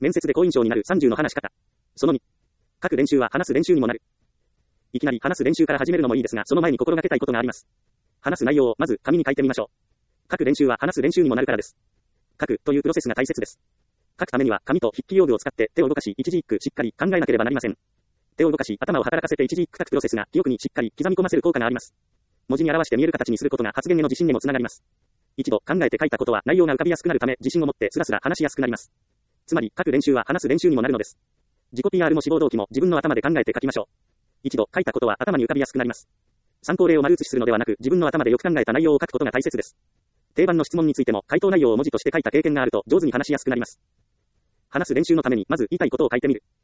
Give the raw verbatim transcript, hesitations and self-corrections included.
面接で好印象になるさんじゅうの話し方。そのに。書く練習は話す練習にもなる。いきなり話す練習から始めるのもいいですが、その前に心がけたいことがあります。話す内容をまず紙に書いてみましょう。書く練習は話す練習にもなるからです。書くというプロセスが大切です。書くためには紙と筆記用具を使って手を動かし一字一句しっかり考えなければなりません。手を動かし頭を働かせて一字一句書くプロセスが記憶にしっかり刻み込ませる効果があります。文字に表して見える形にすることが発言への自信にもつながります。一度考えて書いたことは内容が浮かびやすくなるため自信を持ってスラスラ話しやすくなります。つまり書く練習は話す練習にもなるのです。自己 ピーアール も志望動機も自分の頭で考えて書きましょう。一度書いたことは頭に浮かびやすくなります。参考例を丸写しするのではなく自分の頭でよく考えた内容を書くことが大切です。定番の質問についても回答内容を文字として書いた経験があると上手に話しやすくなります。話す練習のためにまず言いたいことを書いてみる。